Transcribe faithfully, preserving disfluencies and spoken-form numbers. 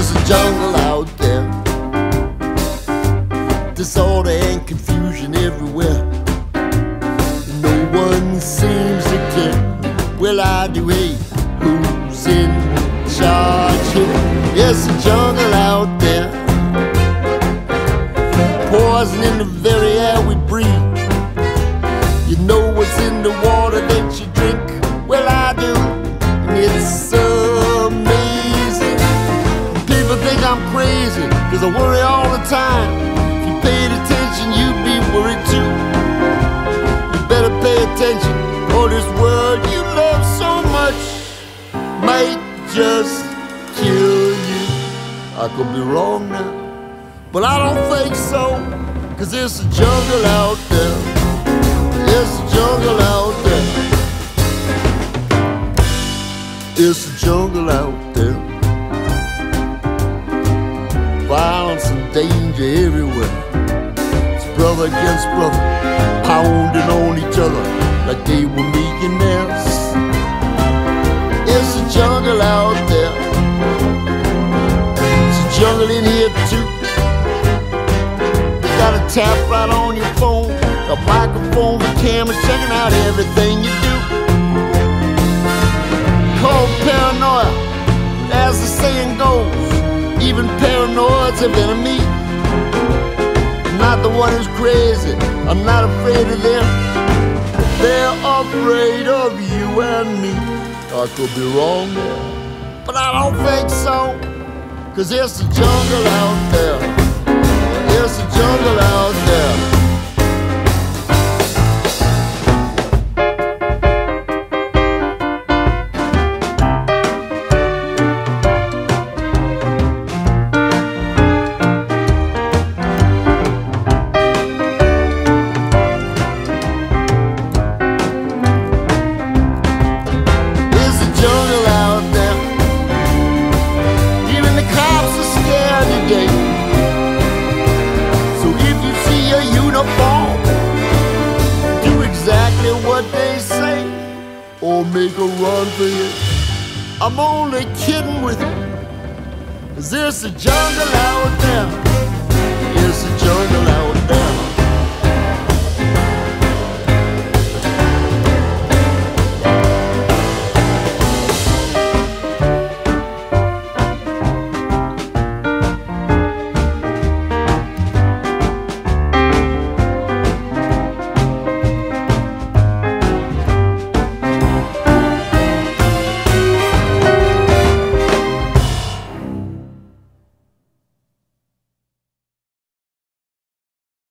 There's a jungle out there, disorder and confusion everywhere. No one seems to care. Well, I do. Hey, who's in charge here? There's a jungle out there, poison in the very air we breathe. You know what's in the water that you drink? Well, I do, and it's amazing. People think I'm crazy, cause I worry all the time. If you paid attention, you'd be worried too. You better pay attention, or this world you love so much might just kill you. I could be wrong now, but I don't think so, cause there's a jungle out there. There's a jungle out there. There's a jungle out there. Violence and danger everywhere. It's brother against brother, pounding on each other like they were millionaires. There's a jungle out there. There's a jungle in here too. They got a tap right on your phone, a microphone with cameras checking out everything you do. Called paranoia, as the saying goes. Even paranoids have enemies. I'm not the one who's crazy, I'm not afraid of them. They're afraid of you and me. I could be wrong there, but I don't think so, cause there's a jungle out there. There's a jungle out there. What they say, or make a run for it. I'm only kidding with you. Is there's a jungle out there? There's a jungle out there.